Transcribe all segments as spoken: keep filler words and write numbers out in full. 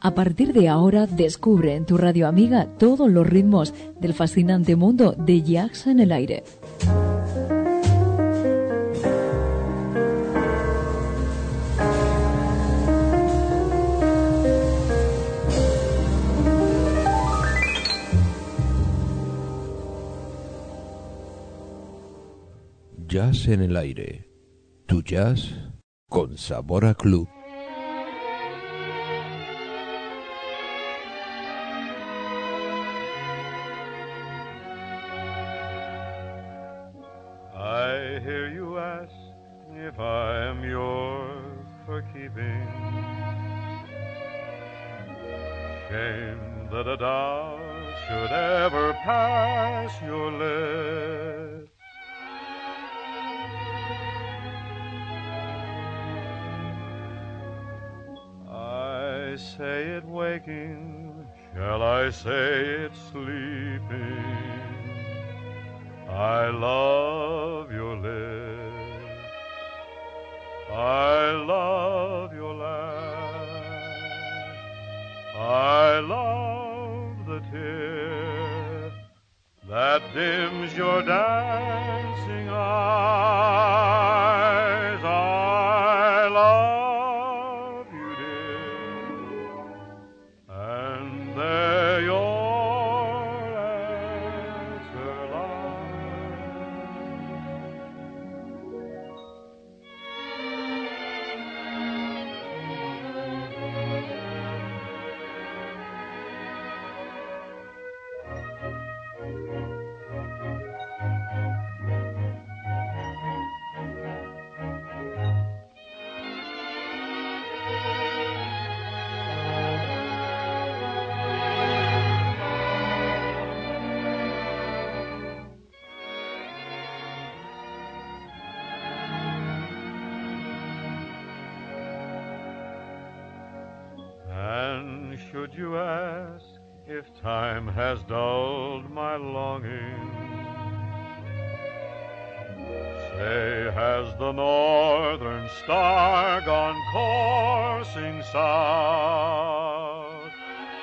A partir de ahora, descubre en tu radio amiga todos los ritmos del fascinante mundo de Jazz en el Aire. Jazz en el Aire. Tu jazz con sabor a club. I hear you ask if I am yours for keeping. Shame that a doubt should ever pass your lips. I say it waking, shall I say it sleeping? I love your lips, I love your laugh, I love the tear that dims your dancing eyes. I love you, dear, and there your answer And should you ask if time has dulled my longing, say, has the northern star gone coursing south?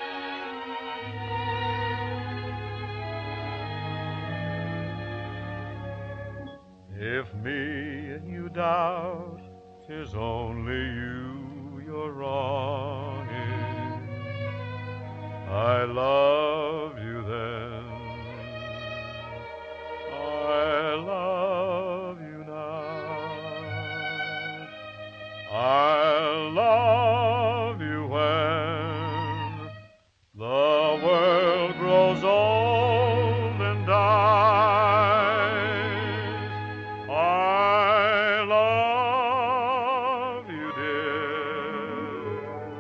If me you doubt, 'tis only you you're wronging. I love you then, I love you now, I love you when the world grows old and dies. I love you, dear,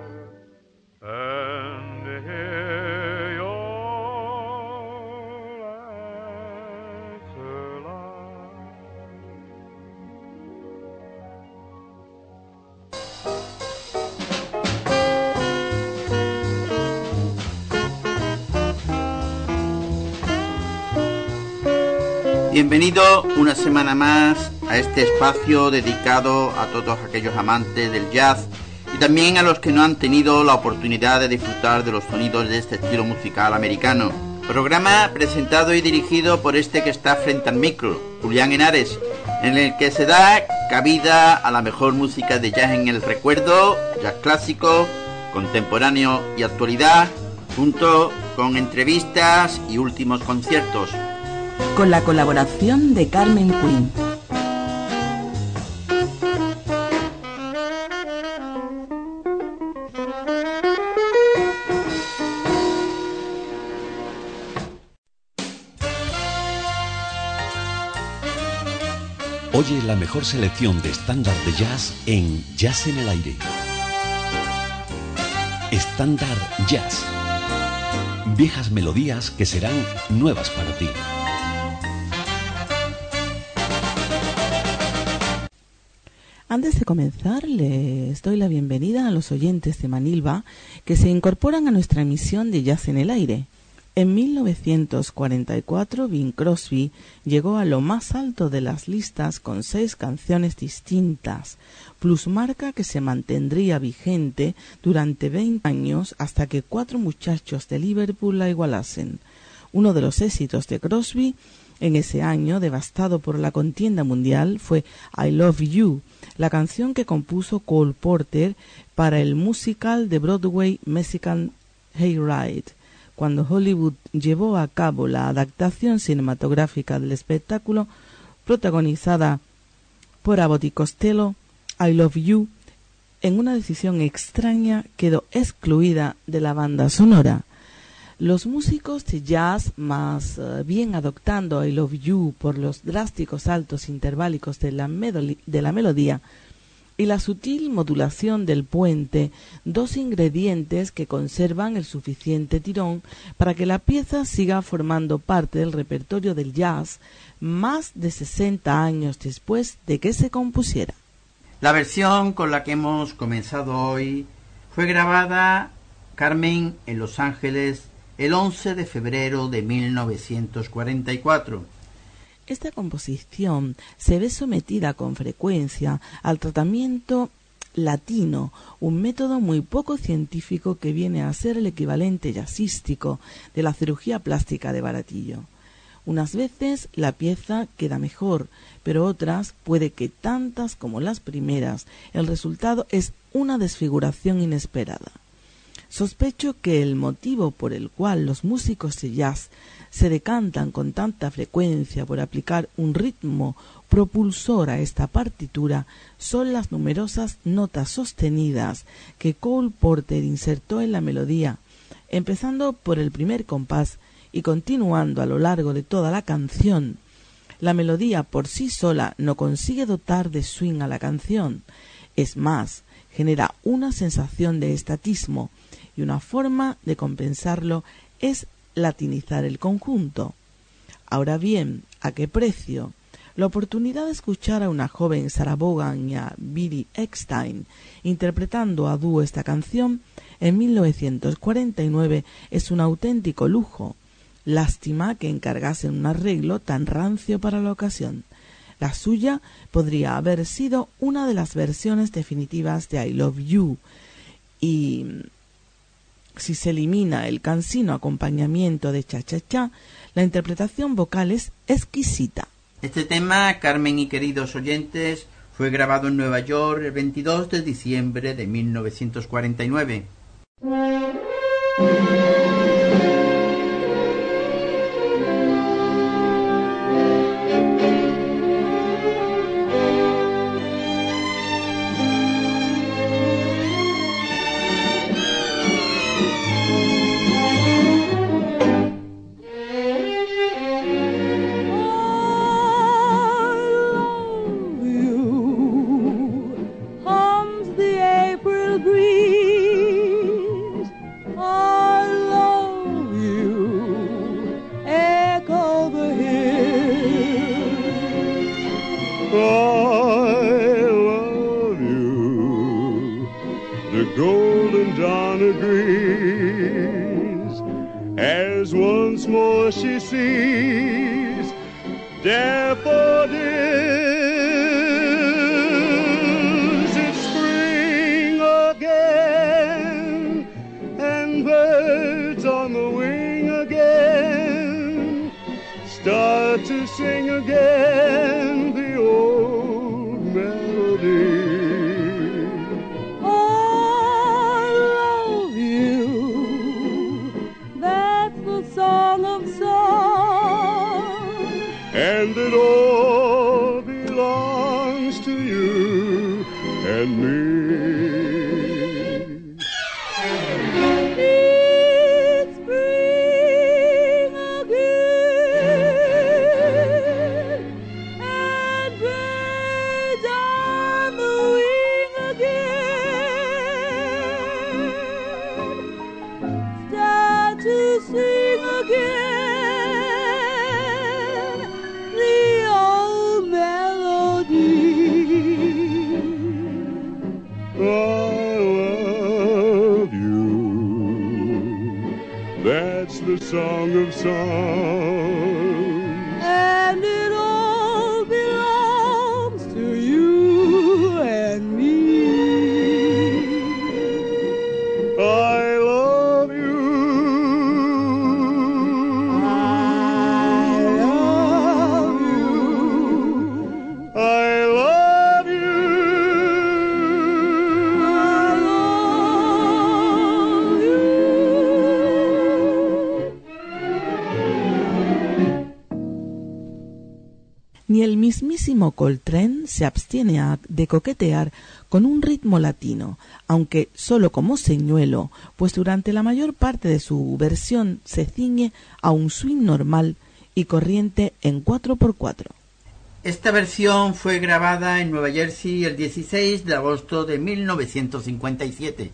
and hear your answer lie. Bienvenido una semana más a este espacio dedicado a todos aquellos amantes del jazz y también a los que no han tenido la oportunidad de disfrutar de los sonidos de este estilo musical americano. Programa presentado y dirigido por este que está frente al micro, Julián Henares, en el que se da cabida a la mejor música de jazz en el recuerdo, jazz clásico, contemporáneo y actualidad, junto con entrevistas y últimos conciertos. Con la colaboración de Carmen Quinn. Oye la mejor selección de estándar de jazz en Jazz en el Aire. Estándar Jazz. Viejas melodías que serán nuevas para ti. Antes de comenzar, les doy la bienvenida a los oyentes de Manilva que se incorporan a nuestra emisión de Jazz en el Aire. En mil novecientos cuarenta y cuatro, Bing Crosby llegó a lo más alto de las listas con seis canciones distintas, plusmarca que se mantendría vigente durante veinte años hasta que cuatro muchachos de Liverpool la igualasen. Uno de los éxitos de Crosby en ese año, devastado por la contienda mundial, fue I Love You, la canción que compuso Cole Porter para el musical de Broadway Mexican Hayride, cuando Hollywood llevó a cabo la adaptación cinematográfica del espectáculo protagonizada por Abbott y Costello. I Love You, en una decisión extraña, quedó excluida de la banda sonora. Los músicos de jazz, más uh, bien adoptando I Love You por los drásticos saltos interválicos de la, de la melodía y la sutil modulación del puente, dos ingredientes que conservan el suficiente tirón para que la pieza siga formando parte del repertorio del jazz más de sesenta años después de que se compusiera. La versión con la que hemos comenzado hoy fue grabada, Carmen, en Los Ángeles el once de febrero de mil novecientos cuarenta y cuatro. Esta composición se ve sometida con frecuencia al tratamiento latino, un método muy poco científico que viene a ser el equivalente jazzístico de la cirugía plástica de Baratillo. Unas veces la pieza queda mejor, pero otras, puede que tantas como las primeras, el resultado es una desfiguración inesperada. Sospecho que el motivo por el cual los músicos de jazz se decantan con tanta frecuencia por aplicar un ritmo propulsor a esta partitura son las numerosas notas sostenidas que Cole Porter insertó en la melodía, empezando por el primer compás y continuando a lo largo de toda la canción. La melodía por sí sola no consigue dotar de swing a la canción, es más, genera una sensación de estatismo, y una forma de compensarlo es latinizar el conjunto. Ahora bien, ¿a qué precio? La oportunidad de escuchar a una joven Sarah Vaughan y a Billy Eckstine interpretando a dúo esta canción en mil novecientos cuarenta y nueve es un auténtico lujo. Lástima que encargasen un arreglo tan rancio para la ocasión. La suya podría haber sido una de las versiones definitivas de I Love You, y si se elimina el cansino acompañamiento de cha-cha-cha, la interpretación vocal es exquisita. Este tema, Carmen y queridos oyentes, fue grabado en Nueva York el veintidós de diciembre de mil novecientos cuarenta y nueve. the song of songs. And it all belongs to you and me. I love you. I love you. I love you. I love you. Ni el mismísimo Coltrane se abstiene a- de coquetear con un ritmo latino, aunque solo como señuelo, pues durante la mayor parte de su versión se ciñe a un swing normal y corriente en cuatro por cuatro. Esta versión fue grabada en Nueva Jersey el dieciséis de agosto de mil novecientos cincuenta y siete.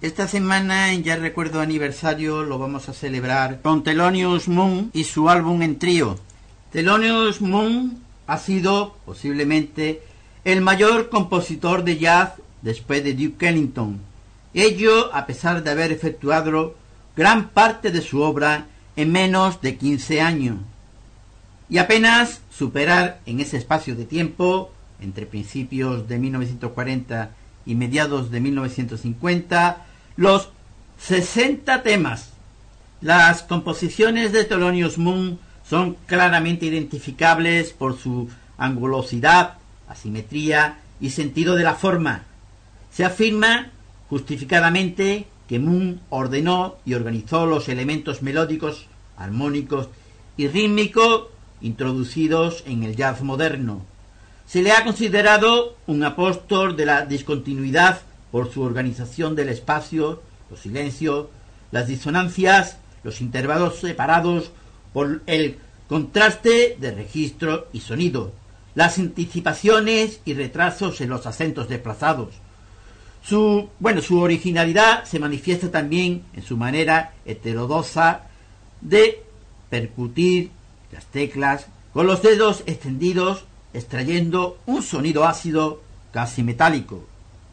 Esta semana en Ya Recuerdo Aniversario lo vamos a celebrar con Thelonious Monk y su álbum en trío. Thelonious Monk ha sido posiblemente el mayor compositor de jazz después de Duke Ellington. Ello a pesar de haber efectuado gran parte de su obra en menos de quince años. Y apenas superar en ese espacio de tiempo, entre principios de mil novecientos cuarenta y mediados de mil novecientos cincuenta, los sesenta temas. Las composiciones de Thelonious Monk son claramente identificables por su angulosidad, asimetría y sentido de la forma. Se afirma justificadamente que Monk ordenó y organizó los elementos melódicos, armónicos y rítmicos introducidos en el jazz moderno. Se le ha considerado un apóstol de la discontinuidad por su organización del espacio, los silencios, las disonancias, los intervalos separados por el contraste de registro y sonido, las anticipaciones y retrasos en los acentos desplazados. Su, bueno, su originalidad se manifiesta también en su manera heterodoxa de percutir las teclas con los dedos extendidos, extrayendo un sonido ácido casi metálico.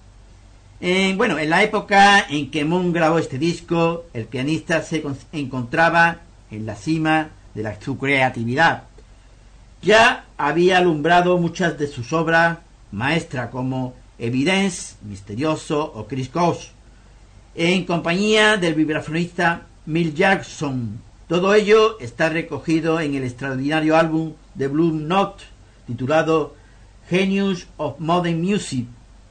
En, bueno, en la época en que Monk grabó este disco, el pianista se encontraba en la cima de la, su creatividad. Ya había alumbrado muchas de sus obras maestras como Evidence, Misterioso o Chris Cross, en compañía del vibrafonista Milt Jackson. Todo ello está recogido en el extraordinario álbum de Blue Note titulado Genius of Modern Music.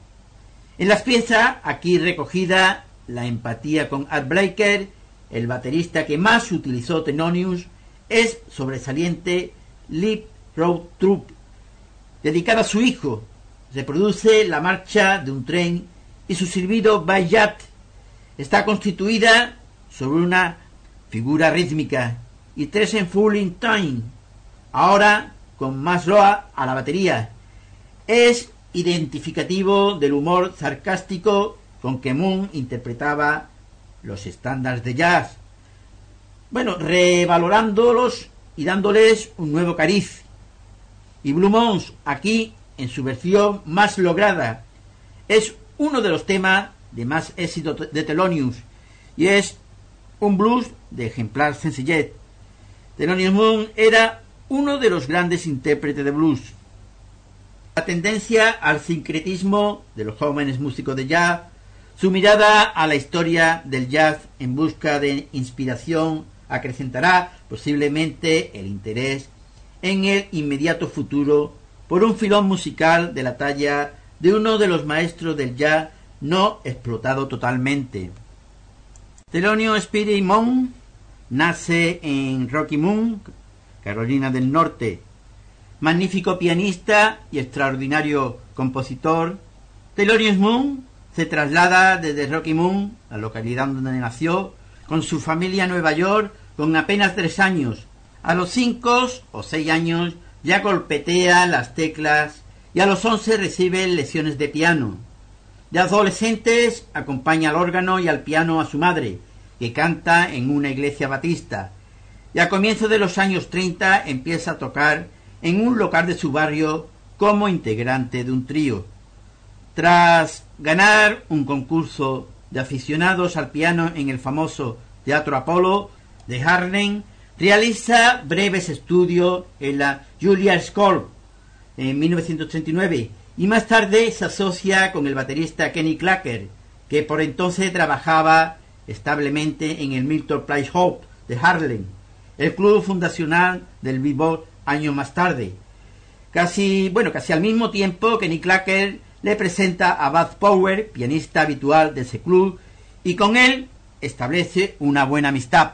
En las piezas aquí recogida, la empatía con Art Blakey, el baterista que más utilizó Thelonious, es sobresaliente Live Road Troop, dedicada a su hijo. Reproduce la marcha de un tren y su silbido Bayat. Está constituida sobre una figura rítmica y tres en full in time, ahora con más loa a la batería. Es identificativo del humor sarcástico con que Monk interpretaba los estándares de jazz, bueno, revalorándolos y dándoles un nuevo cariz. Y Blue Moon, aquí en su versión más lograda, es uno de los temas de más éxito de Thelonious y es un blues de ejemplar sencillez. Thelonious Monk era uno de los grandes intérpretes de blues. La tendencia al sincretismo de los jóvenes músicos de jazz, su mirada a la historia del jazz en busca de inspiración acrecentará posiblemente el interés en el inmediato futuro por un filón musical de la talla de uno de los maestros del jazz no explotado totalmente. Thelonious Speedy Monk nace en Rocky Mount, Carolina del Norte. Magnífico pianista y extraordinario compositor, Thelonious Monk se traslada desde Rocky Mount, la localidad donde nació, con su familia a Nueva York con apenas tres años. A los cinco o seis años ya golpetea las teclas y a los once recibe lecciones de piano. De adolescentes acompaña al órgano y al piano a su madre, que canta en una iglesia batista, y a comienzos de los años treinta empieza a tocar en un local de su barrio como integrante de un trío. Tras ganar un concurso de aficionados al piano en el famoso Teatro Apollo de Harlem, realiza breves estudios en la Juilliard School en mil novecientos treinta y nueve y más tarde se asocia con el baterista Kenny Clarke, que por entonces trabajaba establemente en el Milton Place Hall de Harlem, el club fundacional del bebop años más tarde. Casi, bueno, casi al mismo tiempo, Kenny Clarke le presenta a Bud Powell, pianista habitual de ese club, y con él establece una buena amistad.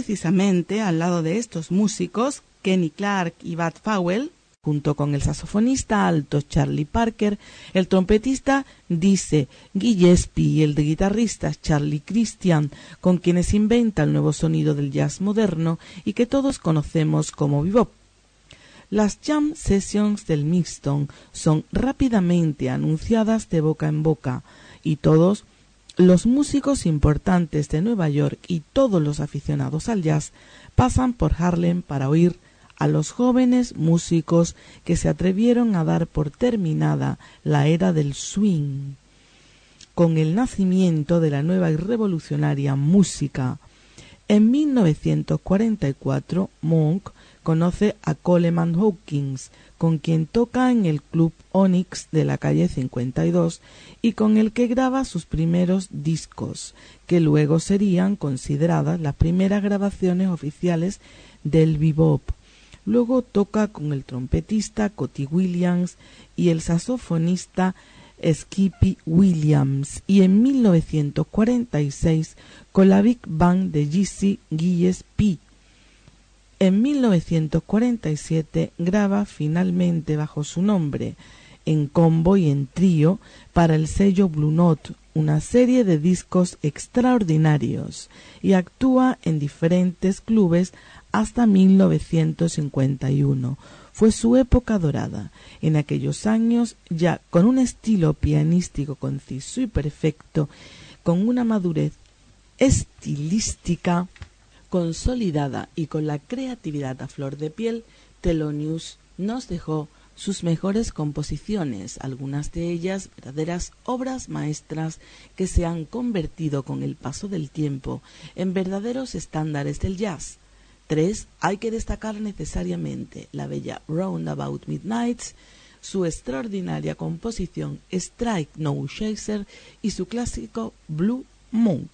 precisamente al lado de estos músicos, Kenny Clark y Bud Powell, junto con el saxofonista alto Charlie Parker, el trompetista Dizzy Gillespie y el de guitarristas Charlie Christian, con quienes inventa el nuevo sonido del jazz moderno y que todos conocemos como bebop. Las jam sessions del Mixton son rápidamente anunciadas de boca en boca y todos los músicos importantes de Nueva York y todos los aficionados al jazz pasan por Harlem para oír a los jóvenes músicos que se atrevieron a dar por terminada la era del swing. Con el nacimiento de la nueva y revolucionaria música, en mil novecientos cuarenta y cuatro Monk conoce a Coleman Hawkins, con quien toca en el Club Onyx de la calle cincuenta y dos y con el que graba sus primeros discos, que luego serían consideradas las primeras grabaciones oficiales del bebop. Luego toca con el trompetista Cotty Williams y el saxofonista Skippy Williams, y en mil novecientos cuarenta y seis con la Big Band de Dizzy Gillespie. En mil novecientos cuarenta y siete graba finalmente bajo su nombre, en combo y en trío, para el sello Blue Note, una serie de discos extraordinarios, y actúa en diferentes clubes hasta mil novecientos cincuenta y uno. Fue su época dorada. En aquellos años, ya con un estilo pianístico conciso y perfecto, con una madurez estilística consolidada y con la creatividad a flor de piel, Thelonious nos dejó sus mejores composiciones, algunas de ellas verdaderas obras maestras que se han convertido con el paso del tiempo en verdaderos estándares del jazz. Tres hay que destacar necesariamente: la bella Roundabout Midnight, su extraordinaria composición Strike No Chaser y su clásico Blue Monk.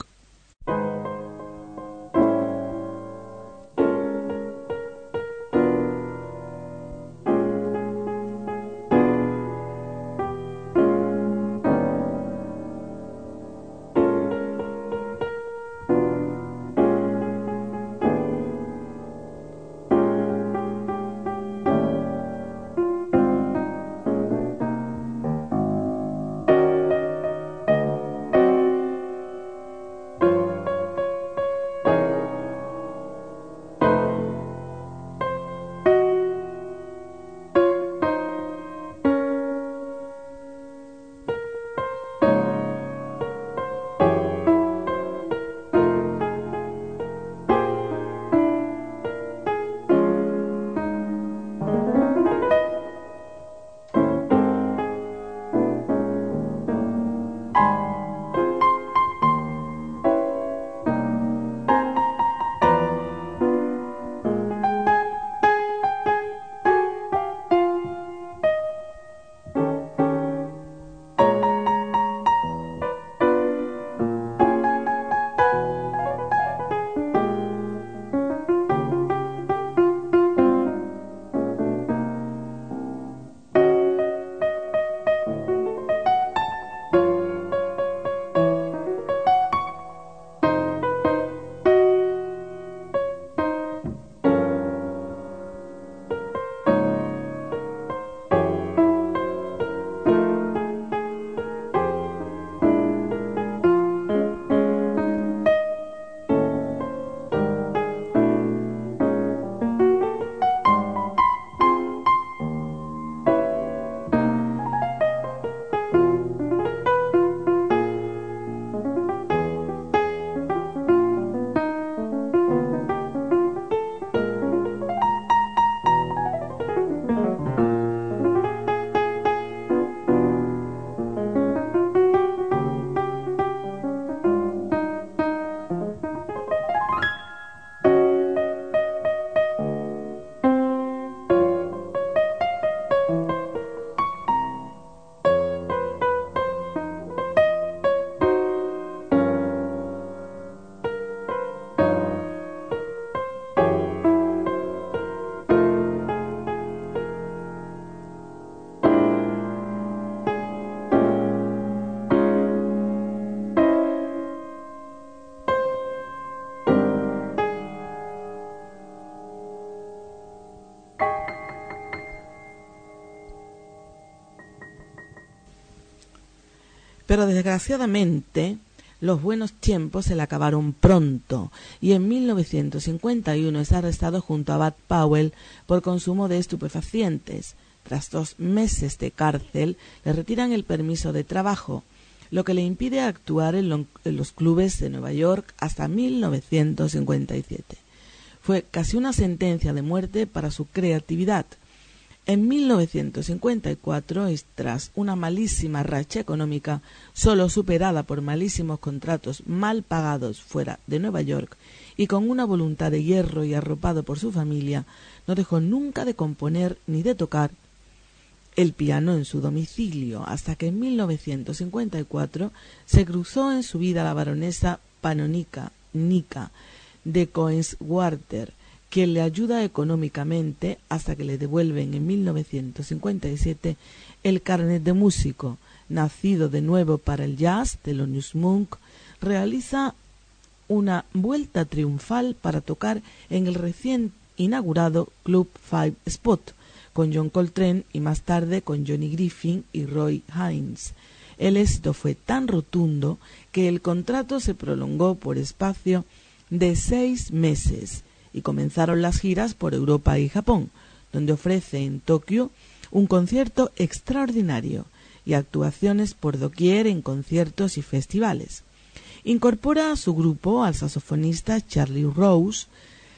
Pero desgraciadamente los buenos tiempos se le acabaron pronto y en mil novecientos cincuenta y uno es arrestado junto a Bud Powell por consumo de estupefacientes. Tras dos meses de cárcel le retiran el permiso de trabajo, lo que le impide actuar en, lo, en los clubes de Nueva York hasta mil novecientos cincuenta y siete. Fue casi una sentencia de muerte para su creatividad. En mil novecientos cincuenta y cuatro, y tras una malísima racha económica, solo superada por malísimos contratos mal pagados fuera de Nueva York, y con una voluntad de hierro y arropado por su familia, no dejó nunca de componer ni de tocar el piano en su domicilio, hasta que en mil novecientos cincuenta y cuatro se cruzó en su vida la baronesa Panonica Nica de Coenswater, quien le ayuda económicamente hasta que le devuelven en mil novecientos cincuenta y siete el carnet de músico. Nacido de nuevo para el jazz, Thelonious Monk realiza una vuelta triunfal para tocar en el recién inaugurado Club Five Spot, con John Coltrane y más tarde con Johnny Griffin y Roy Haynes. El éxito fue tan rotundo que el contrato se prolongó por espacio de seis meses y comenzaron las giras por Europa y Japón, donde ofrece en Tokio un concierto extraordinario y actuaciones por doquier en conciertos y festivales. Incorpora a su grupo al saxofonista Charlie Rose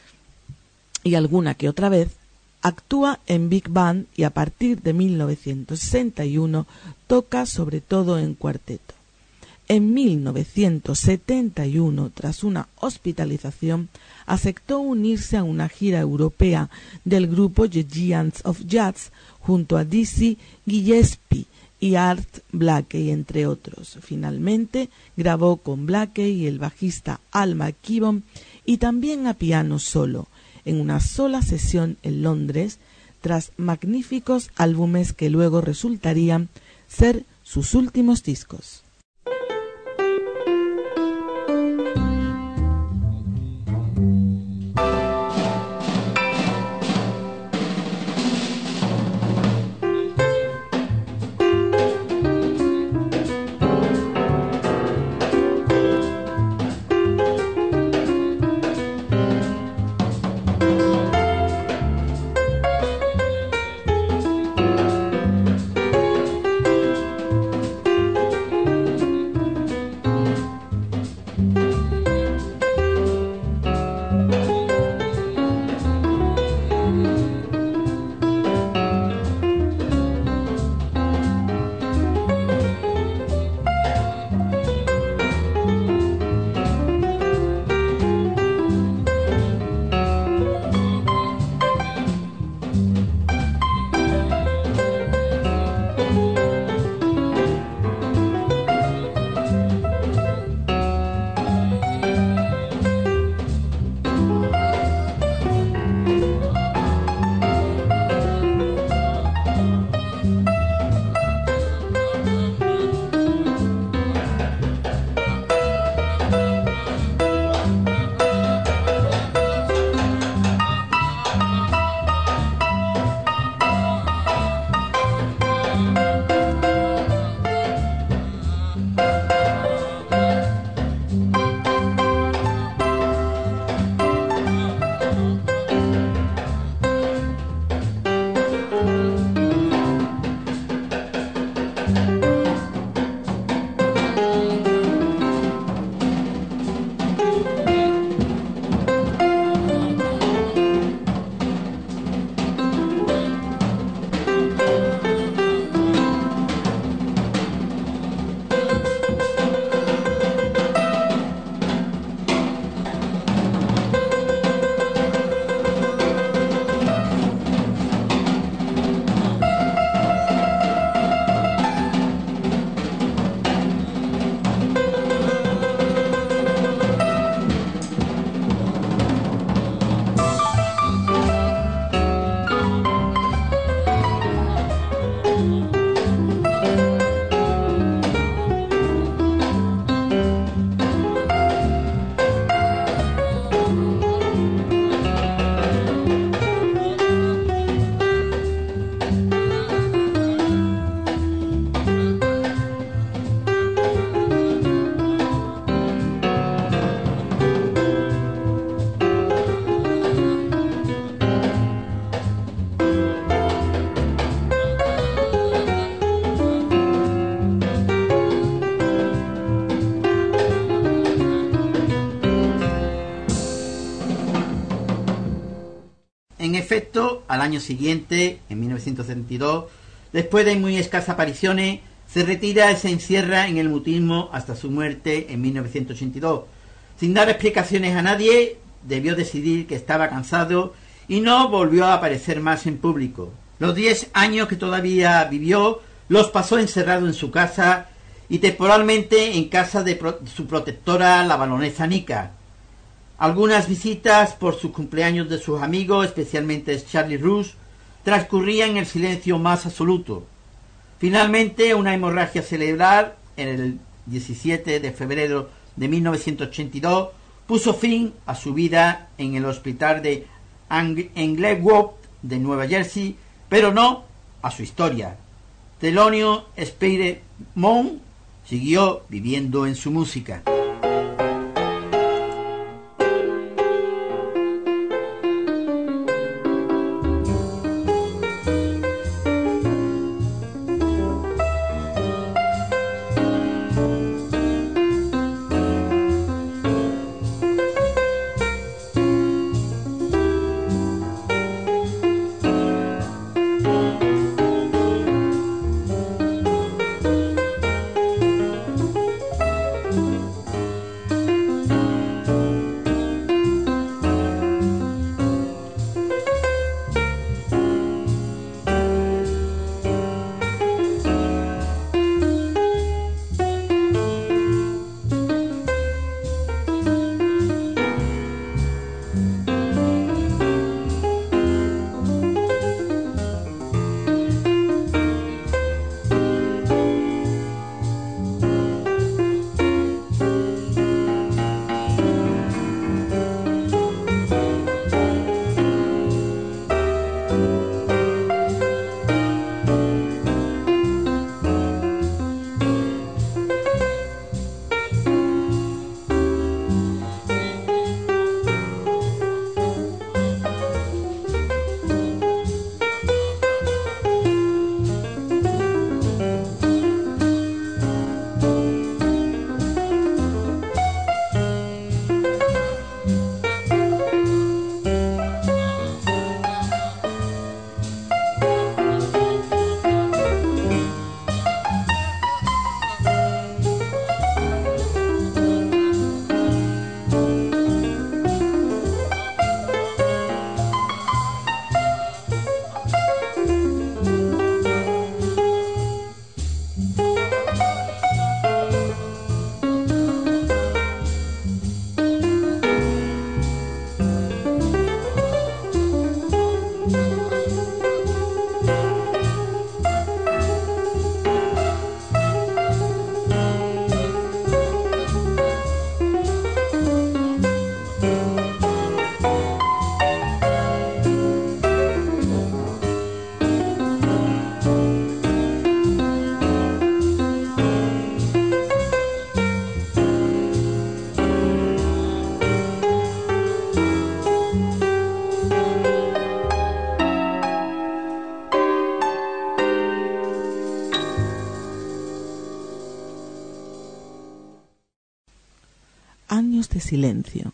y alguna que otra vez actúa en Big Band y a partir de mil novecientos sesenta y uno toca sobre todo en cuarteto. En mil novecientos setenta y uno, tras una hospitalización, aceptó unirse a una gira europea del grupo The Giants of Jazz junto a Dizzy Gillespie y Art Blakey, entre otros. Finalmente grabó con Blakey y el bajista Al McKibben y también a piano solo, en una sola sesión en Londres, tras magníficos álbumes que luego resultarían ser sus últimos discos. al año siguiente, en mil novecientos setenta y dos, después de muy escasas apariciones, se retira y se encierra en el mutismo hasta su muerte en mil novecientos ochenta y dos. Sin dar explicaciones a nadie, debió decidir que estaba cansado y no volvió a aparecer más en público. Los diez años que todavía vivió los pasó encerrado en su casa y temporalmente en casa de pro- su protectora, la baronesa Nika. Algunas visitas por sus cumpleaños de sus amigos, especialmente Charlie Roos, transcurrían en el silencio más absoluto. Finalmente, una hemorragia cerebral en el diecisiete de febrero de mil novecientos ochenta y dos puso fin a su vida en el hospital de Englewood de Nueva Jersey, pero no a su historia. Thelonious Speire Monk siguió viviendo en su música. Años de silencio.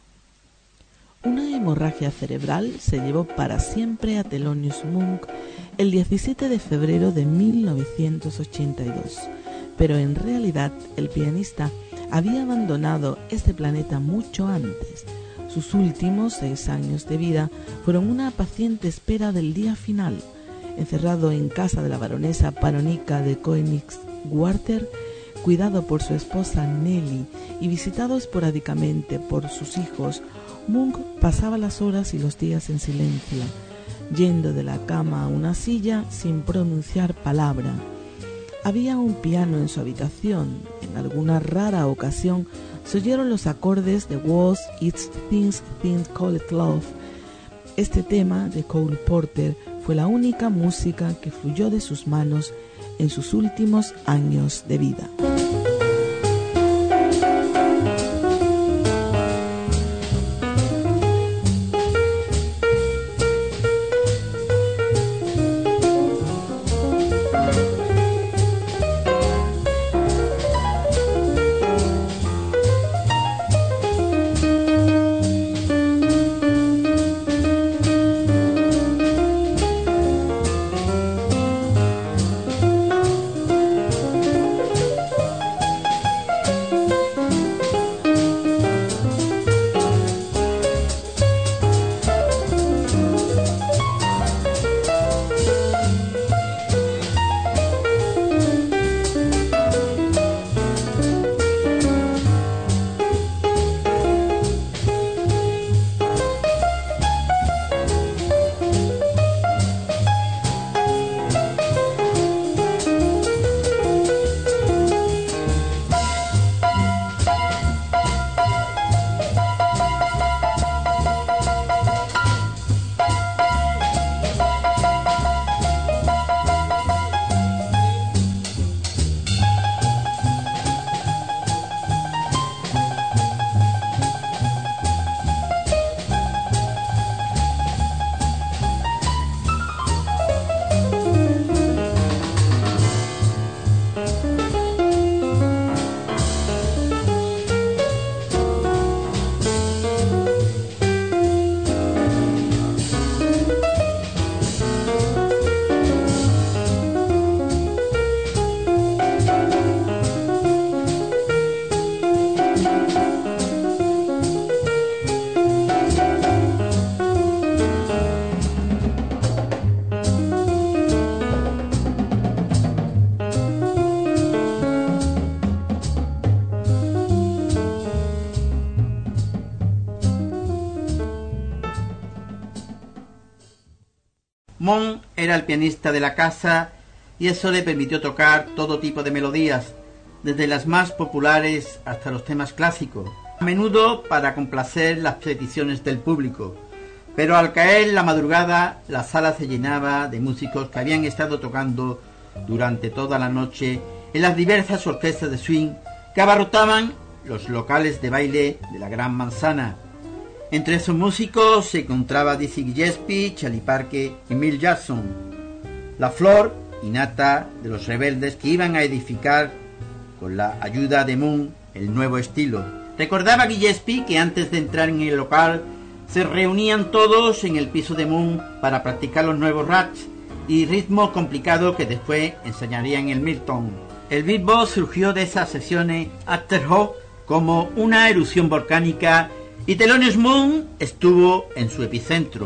Una hemorragia cerebral se llevó para siempre a Thelonious Monk el diecisiete de febrero de mil novecientos ochenta y dos, pero en realidad el pianista había abandonado este planeta mucho antes. Sus últimos seis años de vida fueron una paciente espera del día final. Encerrado en casa de la baronesa Paronica de Koenigswarter, cuidado por su esposa Nelly y visitado esporádicamente por sus hijos, Monk pasaba las horas y los días en silencio, yendo de la cama a una silla sin pronunciar palabra. Había un piano en su habitación. En alguna rara ocasión se oyeron los acordes de Was It's Things Things Called Love. Este tema de Cole Porter fue la única música que fluyó de sus manos en sus últimos años de vida. Monk era el pianista de la casa y eso le permitió tocar todo tipo de melodías, desde las más populares hasta los temas clásicos, a menudo para complacer las peticiones del público. Pero al caer la madrugada, la sala se llenaba de músicos que habían estado tocando durante toda la noche en las diversas orquestas de swing que abarrotaban los locales de baile de la Gran Manzana. Entre esos músicos se encontraba Dizzy Gillespie, Charlie Parker y Milt Jackson, la flor y nata de los rebeldes que iban a edificar, con la ayuda de Monk, el nuevo estilo. Recordaba Gillespie que antes de entrar en el local se reunían todos en el piso de Monk para practicar los nuevos raps y ritmos complicados que después enseñarían en el Milton. El beatbox surgió de esas sesiones after hoc como una erupción volcánica y Thelonious Monk estuvo en su epicentro.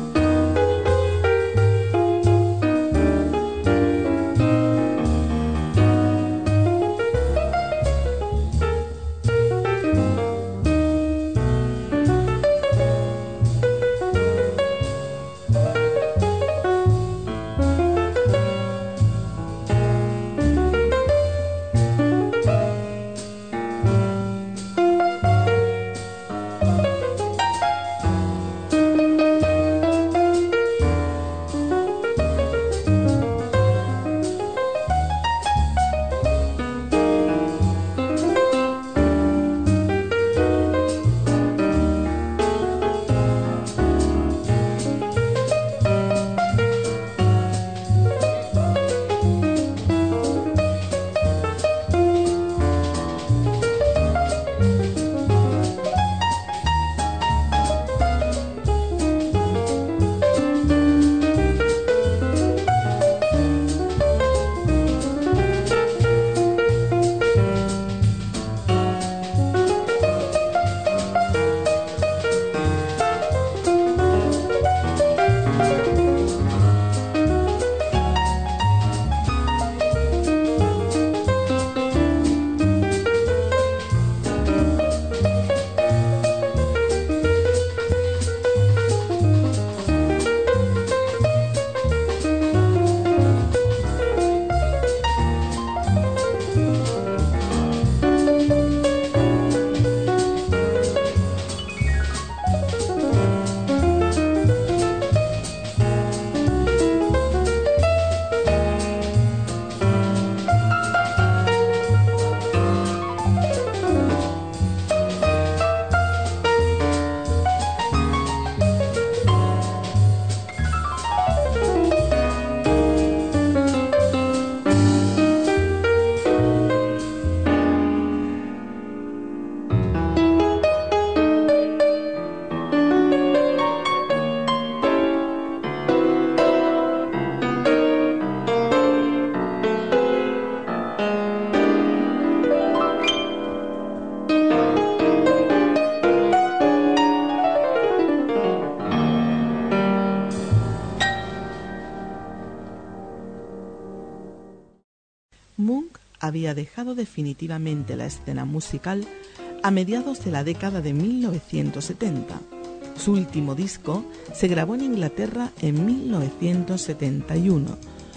Monk había dejado definitivamente la escena musical a mediados de la década de mil novecientos setenta. Su último disco se grabó en Inglaterra en mil novecientos setenta y uno,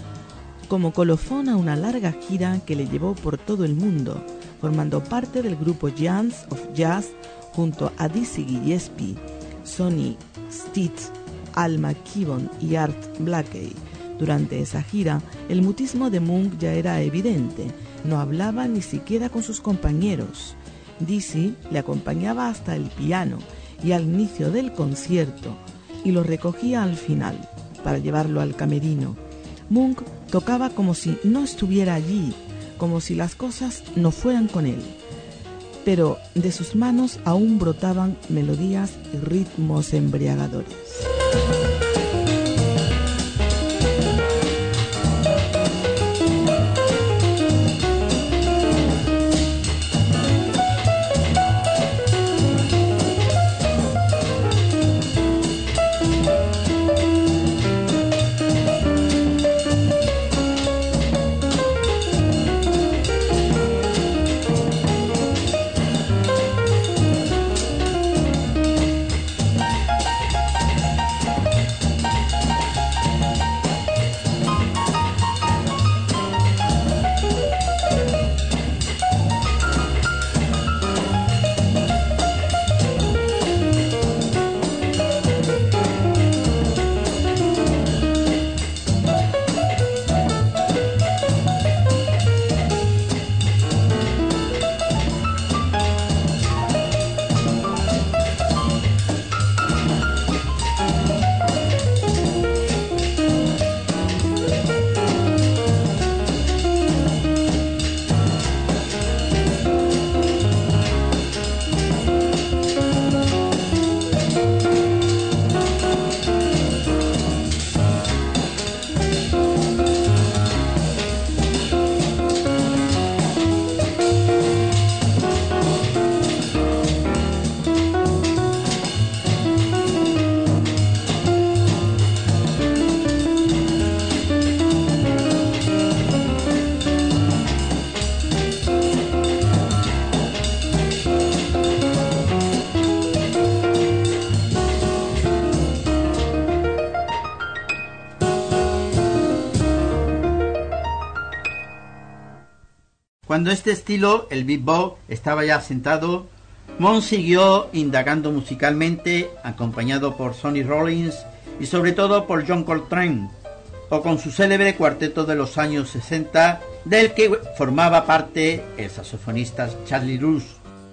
como colofón a una larga gira que le llevó por todo el mundo, formando parte del grupo Giants of Jazz junto a Dizzy Gillespie, Sonny Stitt, Al McKibben y Art Blakey. Durante esa gira, el mutismo de Monk ya era evidente, no hablaba ni siquiera con sus compañeros. Dizzy le acompañaba hasta el piano y al inicio del concierto y lo recogía al final para llevarlo al camerino. Monk tocaba como si no estuviera allí, como si las cosas no fueran con él, pero de sus manos aún brotaban melodías y ritmos embriagadores. Cuando este estilo, el bebop, estaba ya asentado, Monk siguió indagando musicalmente, acompañado por Sonny Rollins y sobre todo por John Coltrane, o con su célebre cuarteto de los años sesenta, del que formaba parte el saxofonista Charlie Roos.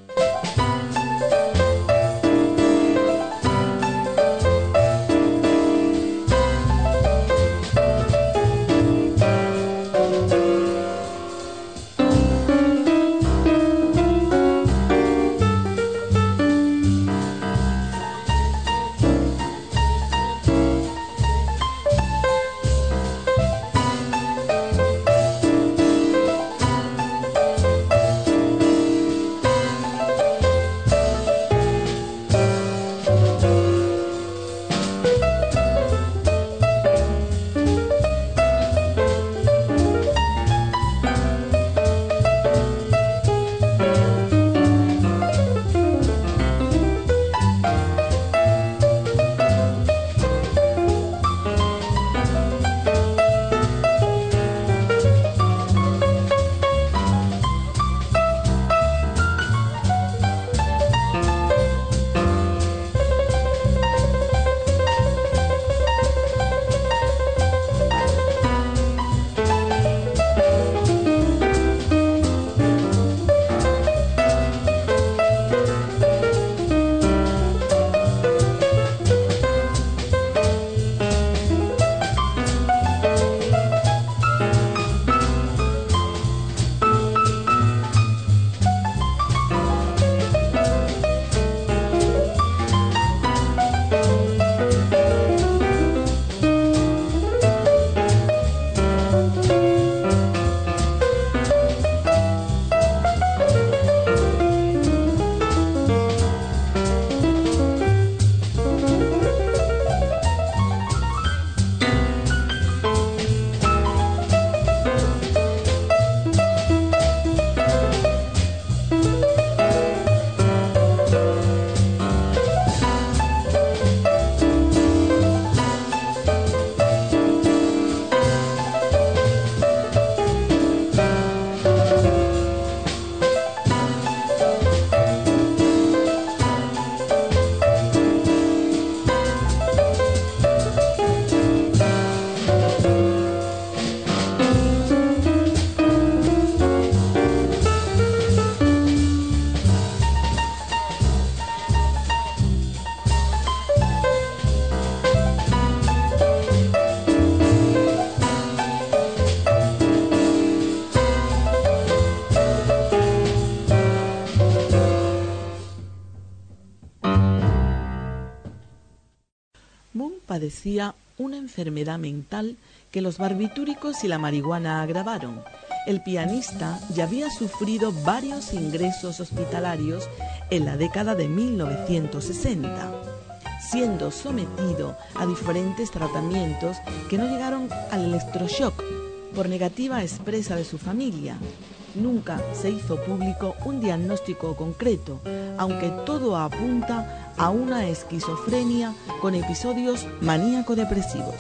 Padecía una enfermedad mental que los barbitúricos y la marihuana agravaron. El pianista ya había sufrido varios ingresos hospitalarios en la década de mil novecientos sesenta, siendo sometido a diferentes tratamientos que no llegaron al electroshock por negativa expresa de su familia. Nunca se hizo público un diagnóstico concreto, aunque todo apunta a una esquizofrenia con episodios maníaco-depresivos.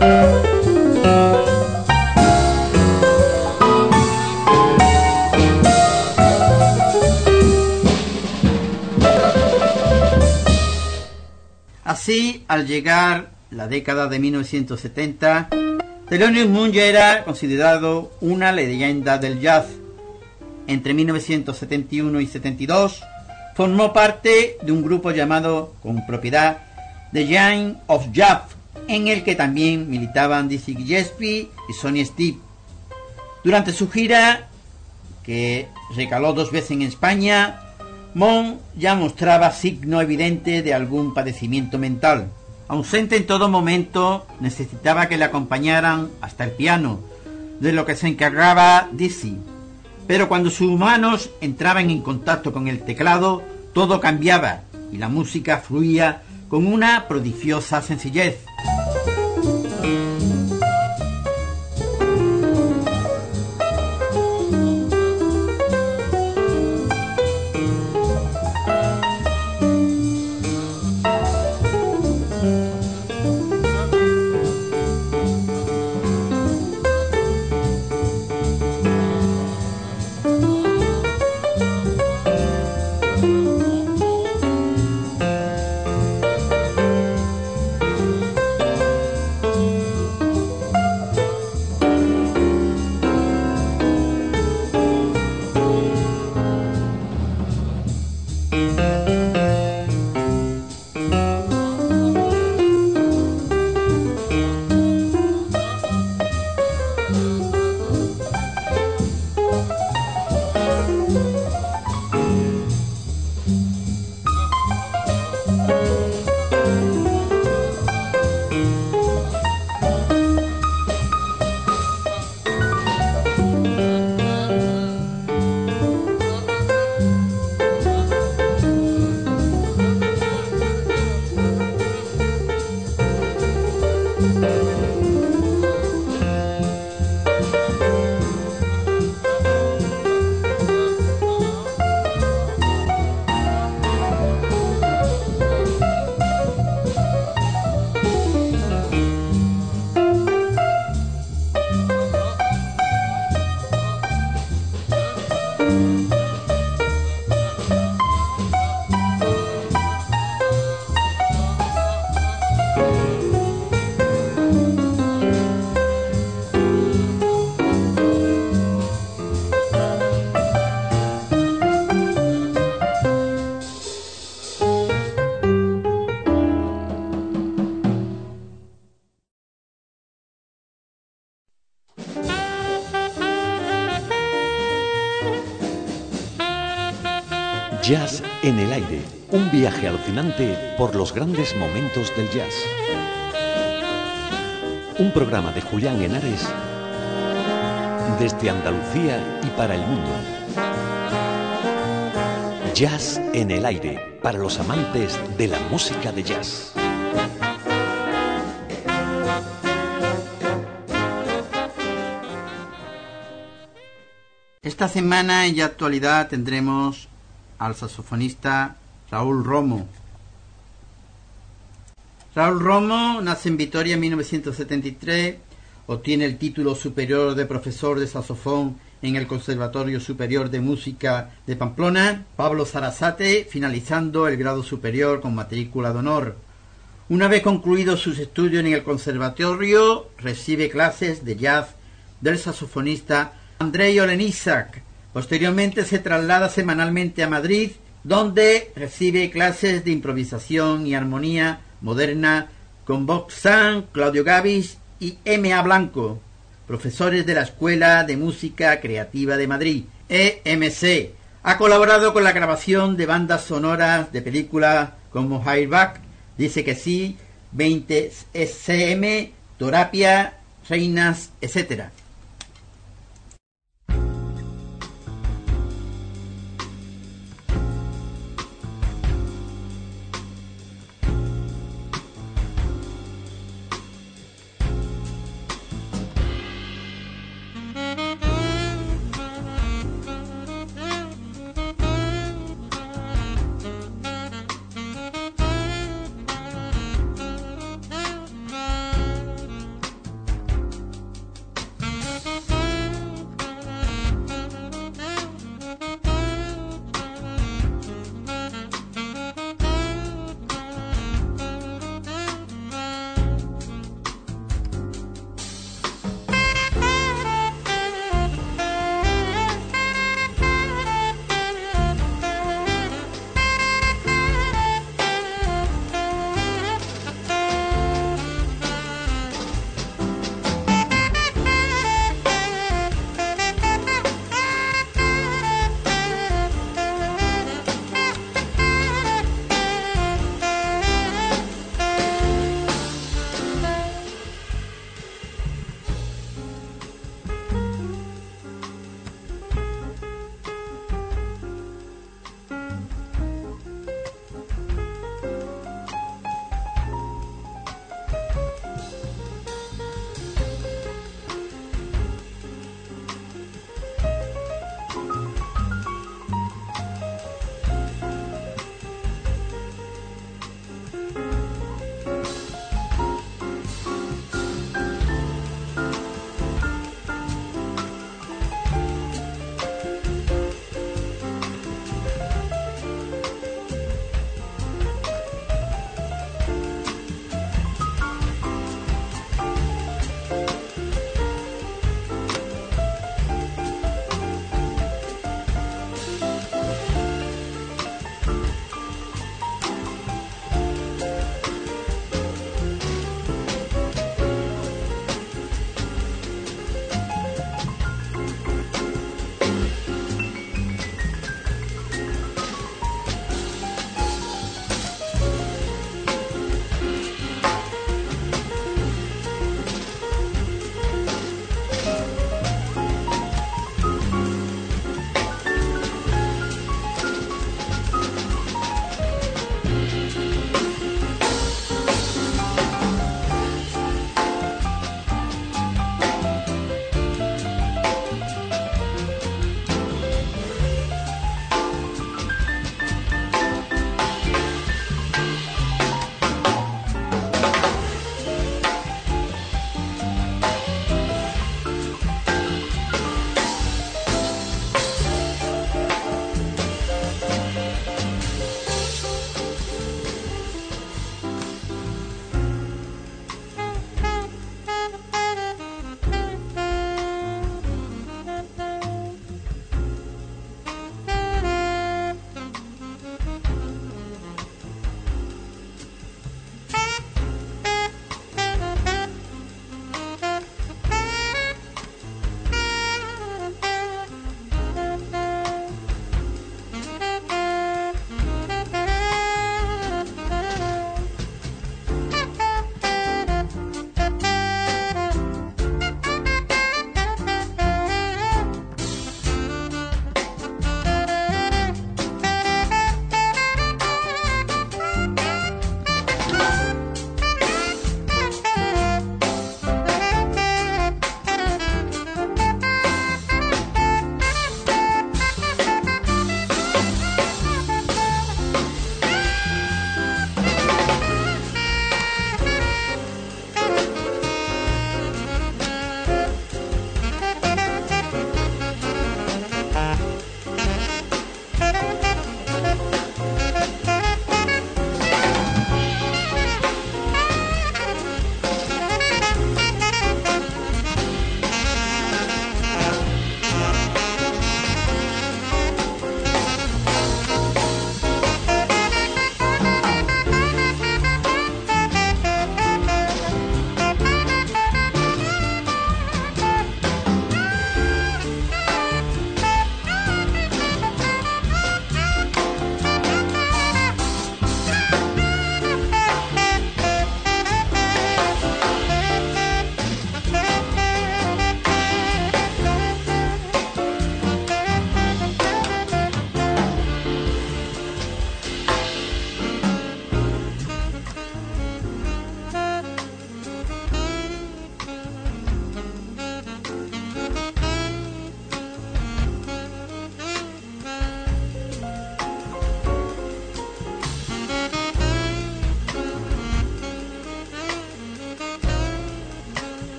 Así, al llegar la década de mil novecientos setenta, Thelonious Monk ya era considerado una leyenda del jazz. Entre mil novecientos setenta y uno y setenta y dos formó parte de un grupo llamado con propiedad The Young of Jazz, en el que también militaban Dizzy Gillespie y Sonny Stitt. Durante su gira, que recaló dos veces en España, Monk ya mostraba signo evidente de algún padecimiento mental. Ausente en todo momento, necesitaba que le acompañaran hasta el piano, de lo que se encargaba Dizzy. Pero cuando sus manos entraban en contacto con el teclado, todo cambiaba y la música fluía con una prodigiosa sencillez. Jazz en el aire, un viaje alucinante por los grandes momentos del jazz. Un programa de Julián Henares desde Andalucía y para el mundo. Jazz en el aire, para los amantes de la música de jazz. Esta semana en Ya Actualidad tendremos al saxofonista Raúl Romo. Raúl Romo nace en Vitoria en mil novecientos setenta y tres, obtiene el título superior de profesor de saxofón en el Conservatorio Superior de Música de Pamplona, Pablo Sarasate, finalizando el grado superior con matrícula de honor. Una vez concluidos sus estudios en el conservatorio, recibe clases de jazz del saxofonista Andrei Olenisak. Posteriormente se traslada semanalmente a Madrid, donde recibe clases de improvisación y armonía moderna con Bob San, Claudio Gavis y M A Blanco, profesores de la Escuela de Música Creativa de Madrid, E M C. Ha colaborado con la grabación de bandas sonoras de películas como Highback, Dice que sí, veinte C M, Torapia, Reinas, etcétera.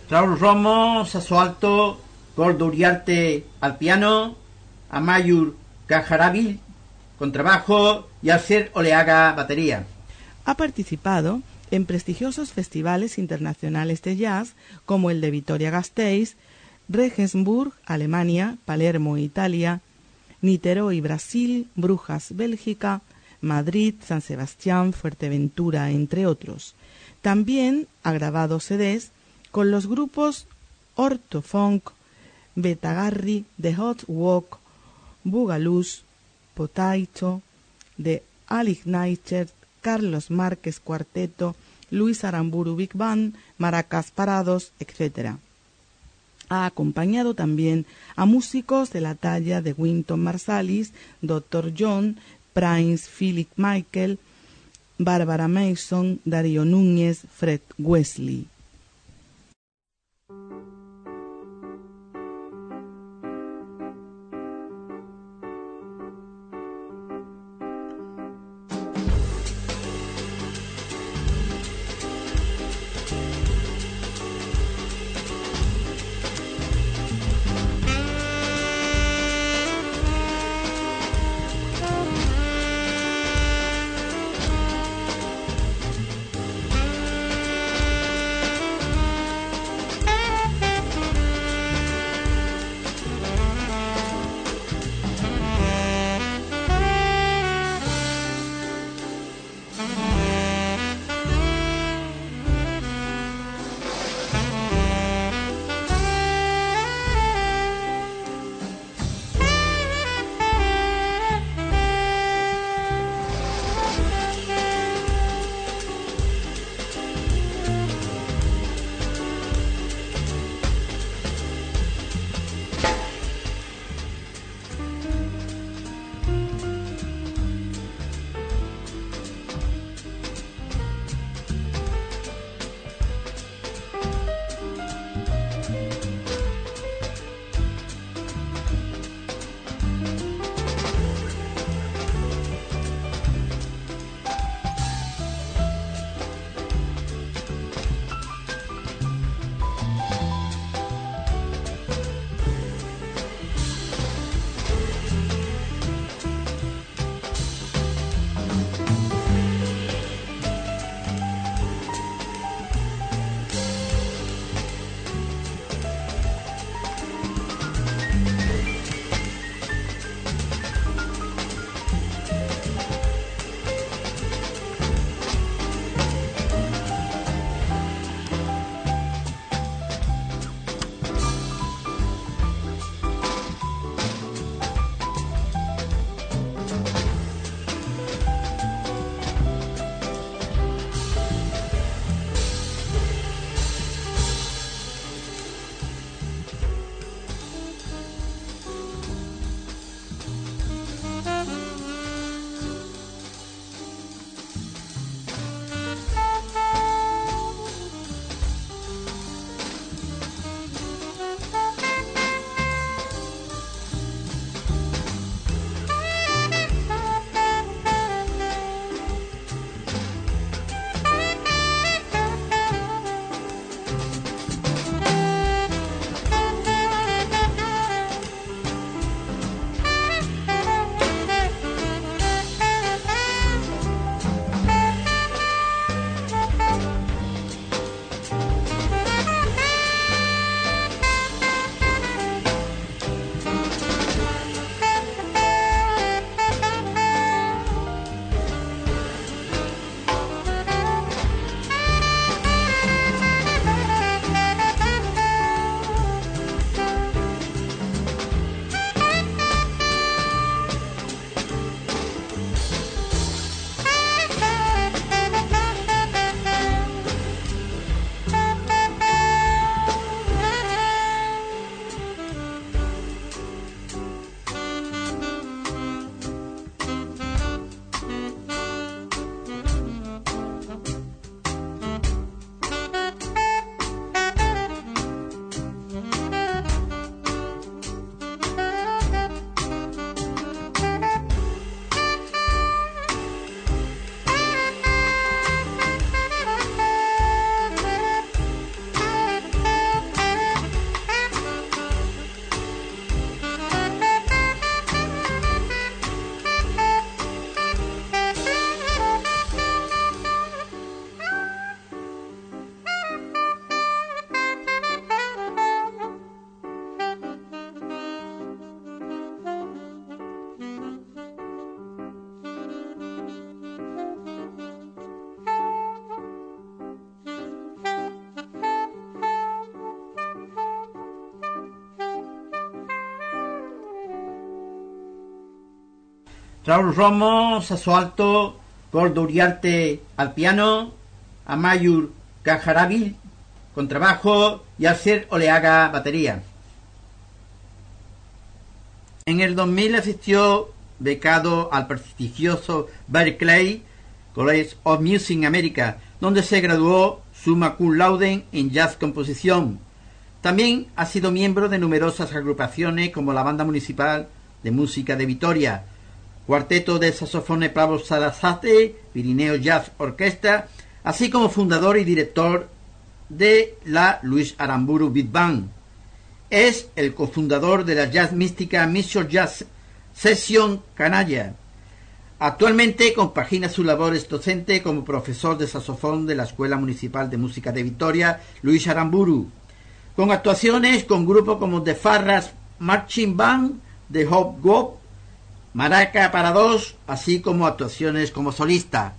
Raúl Romo, saxo alto, Gordo Uriarte al piano, Amayur Cajarabil contrabajo y Alcer Oleaga batería. Ha participado en prestigiosos festivales internacionales de jazz como el de Vitoria-Gasteiz, Regensburg, Alemania, Palermo, Italia, Niterói, Brasil, Brujas, Bélgica, Madrid, San Sebastián, Fuerteventura, entre otros. También ha grabado C Ds con los grupos Ortofunk, Betagarri, The Hot Walk, Bugaloos, Potaito, The Alignators, Carlos Márquez Cuarteto, Luis Aramburu Big Band, Maracas Parados, etcétera. Ha acompañado también a músicos de la talla de Wynton Marsalis, doctor John, Prince Philip Michael, Barbara Mason, Darío Núñez, Fred Wesley. Raúl Romo, saxo alto, Gordo Uriarte al piano, Amayur Cajarabil, contrabajo y Arcer Oleaga, batería. En el dos mil asistió becado al prestigioso Berklee College of Music America, donde se graduó summa cum laude en jazz composición. También ha sido miembro de numerosas agrupaciones como la Banda Municipal de Música de Vitoria, Cuarteto de Saxofones Pablo Sarasate, Pirineo Jazz Orquesta, así como fundador y director de la Luis Aramburu Big Band. Es el cofundador de la Jazz Mística Mission Jazz Session Canalla. Actualmente compagina sus labores docentes como profesor de saxofón de la Escuela Municipal de Música de Vitoria, Luis Aramburu, con actuaciones con grupos como The Farras Marching Band, The Hop Gop, Maraca para dos, así como actuaciones como solista.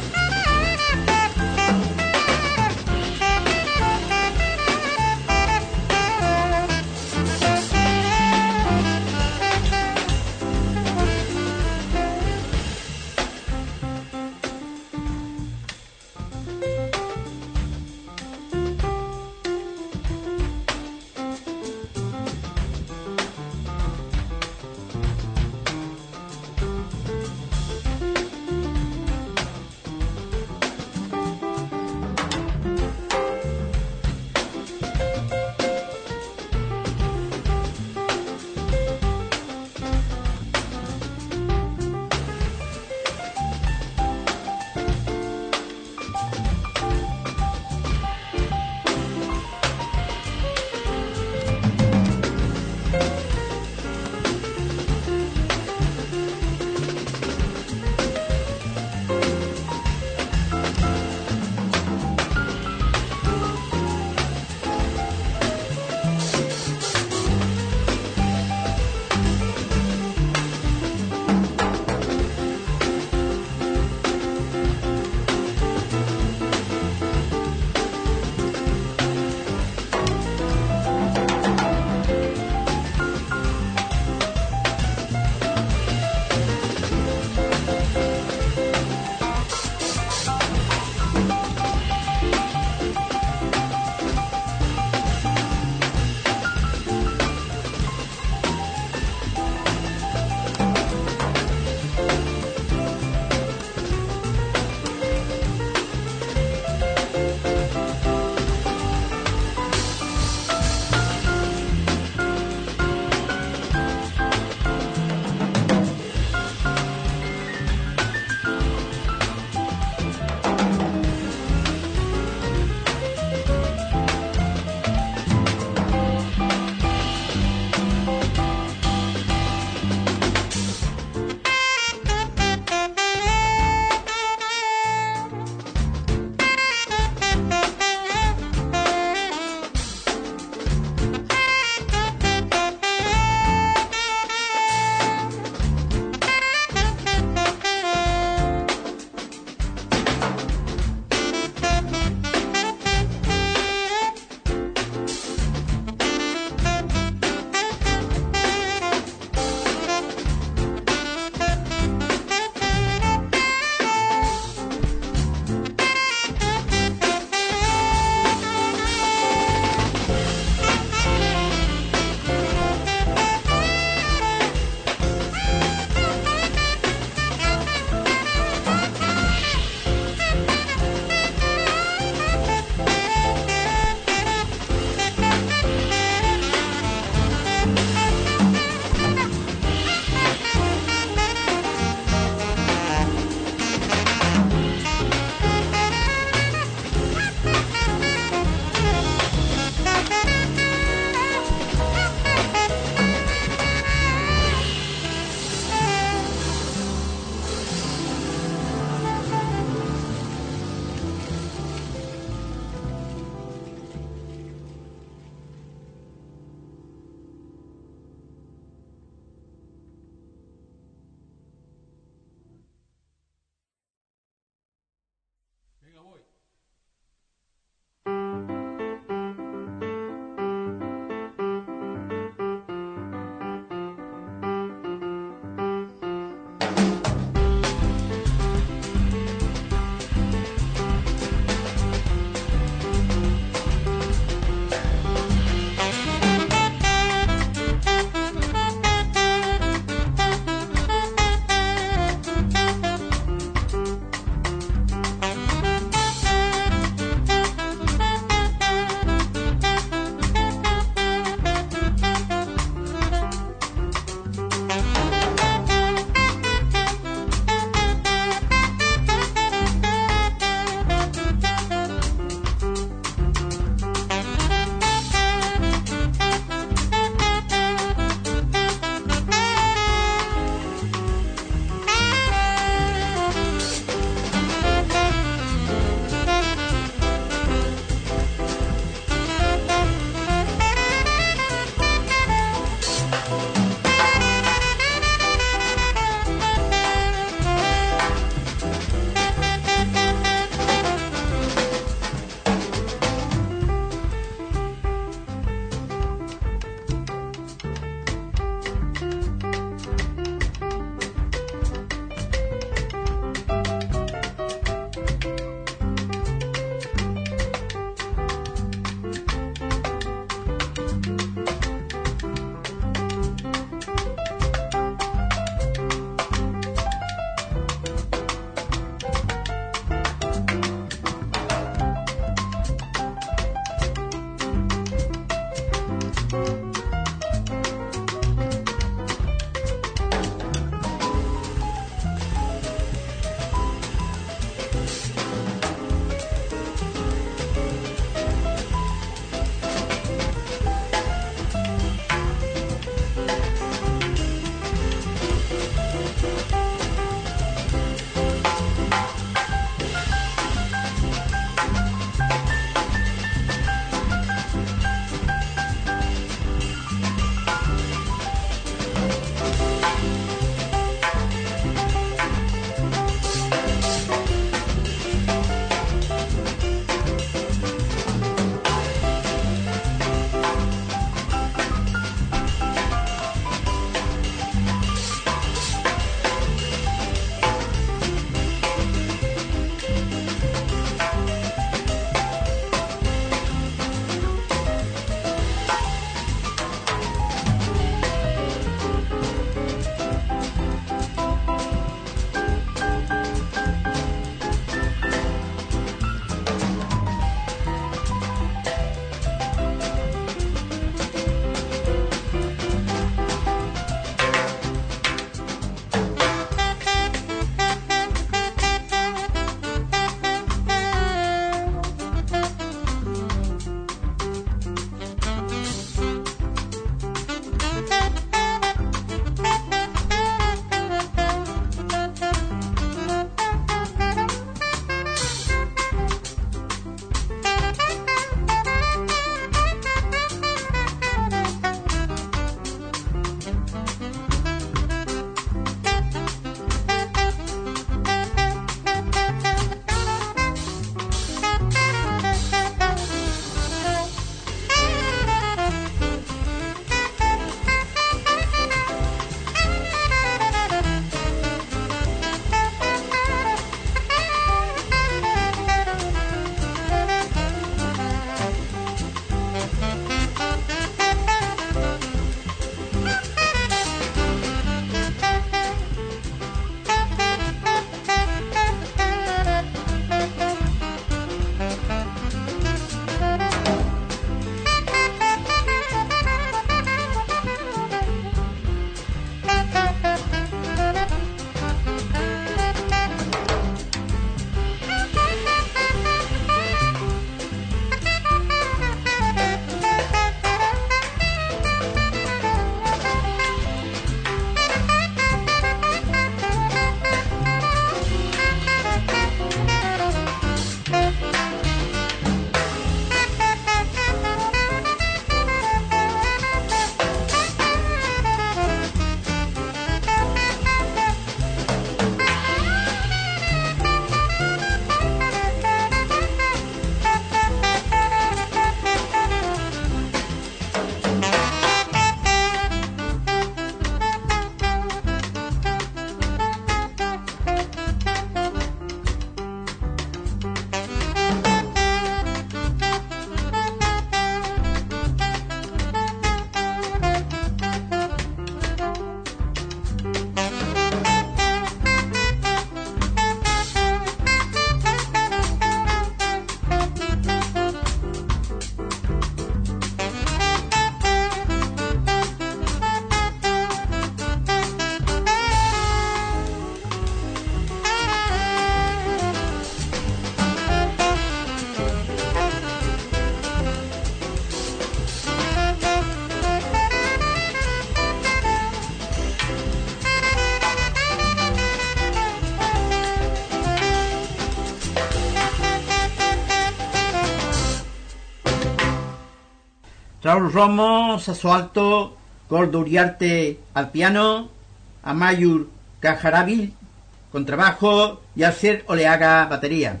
Raúl Romo, saxo alto, Gordo Uriarte al piano, Amayur Cajarabil, contrabajo y Alcer Oleaga, batería.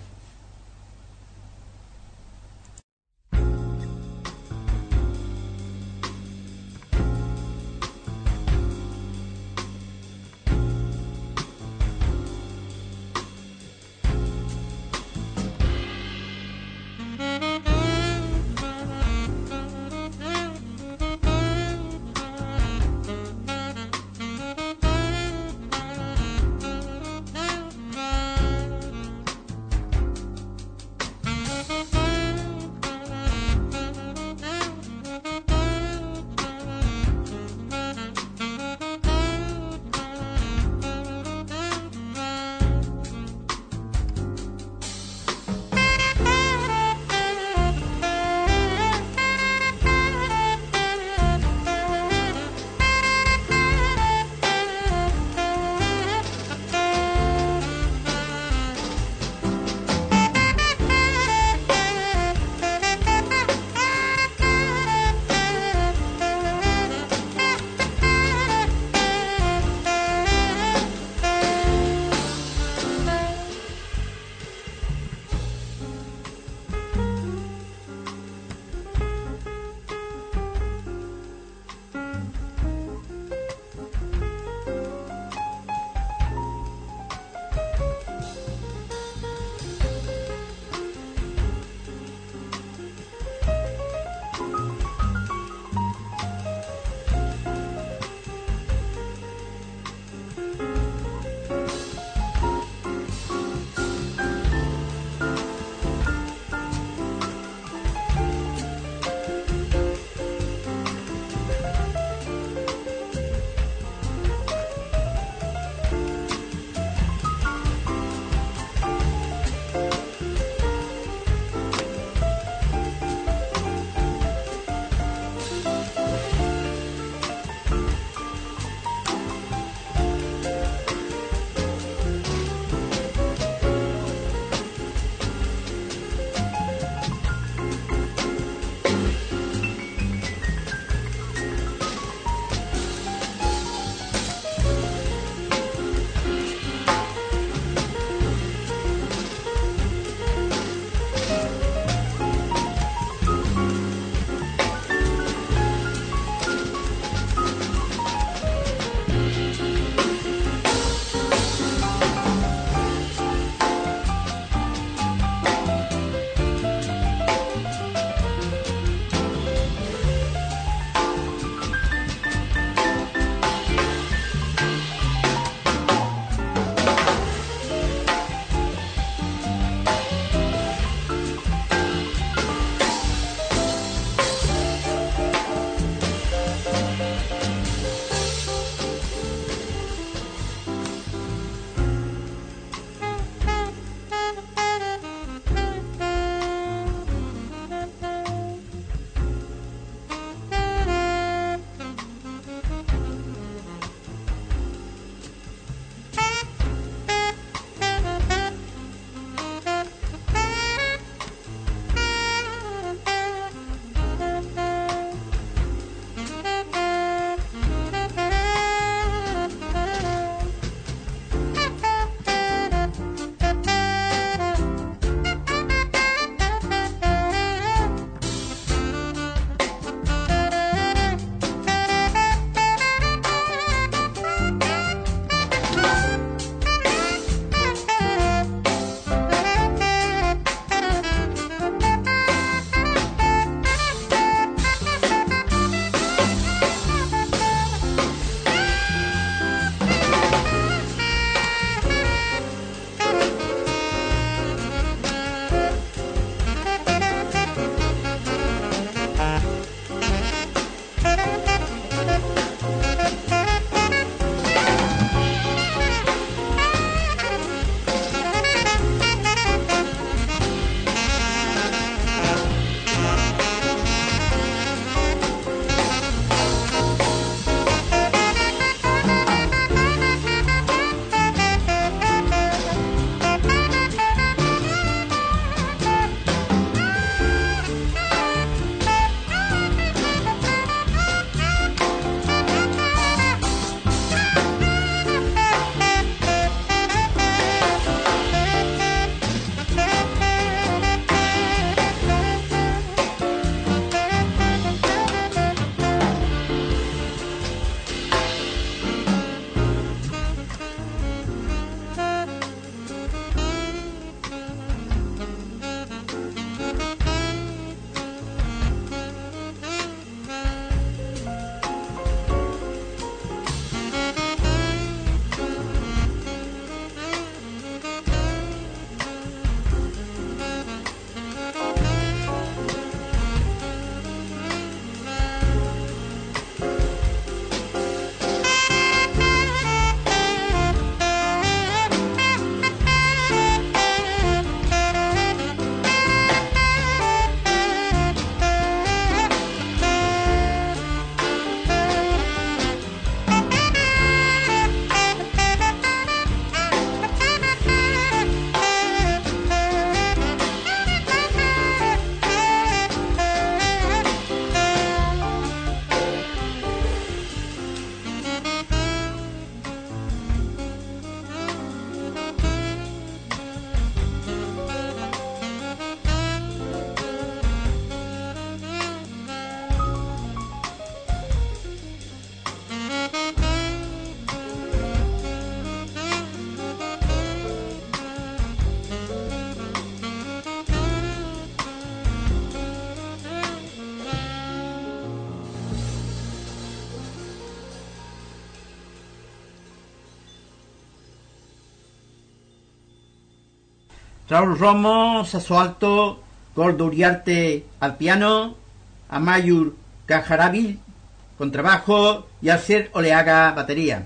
Raúl Romo, saxo alto, Gordo Uriarte al piano, Amayur Cajarabil, contrabajo y Alcer Oleaga, batería.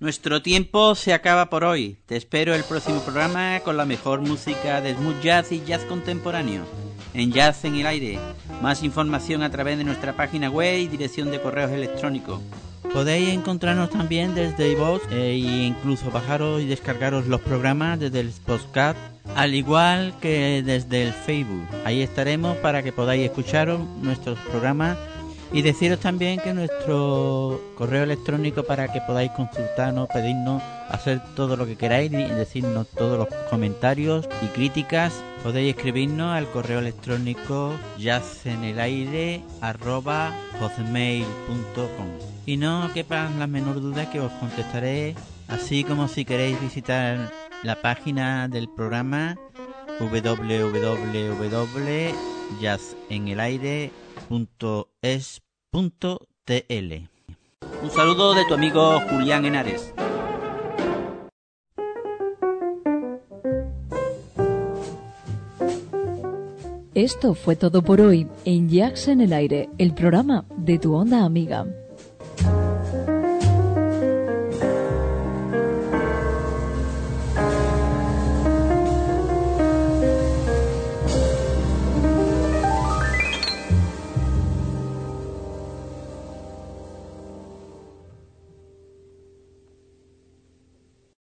Nuestro tiempo se acaba por hoy. Te espero el próximo programa con la mejor música de smooth jazz y jazz contemporáneo. En Jazz en el Aire. Más información a través de nuestra página web y dirección de correos electrónicos. Podéis encontrarnos también desde iVoox e incluso bajaros y descargaros los programas desde el podcast, al igual que desde el Facebook. Ahí estaremos para que podáis escucharos nuestros programas y deciros también que nuestro correo electrónico para que podáis consultarnos, pedirnos, hacer todo lo que queráis y decirnos todos los comentarios y críticas. Podéis escribirnos al correo electrónico jazzenelaire arroba hotmail punto com. Y no quepan la menor duda que os contestaré, así como si queréis visitar la página del programa doble u doble u doble u doble u punto jazz en el aire punto es punto t l. Un saludo de tu amigo Julián Henares. Esto fue todo por hoy en Jazz en el Aire, el programa de tu onda amiga.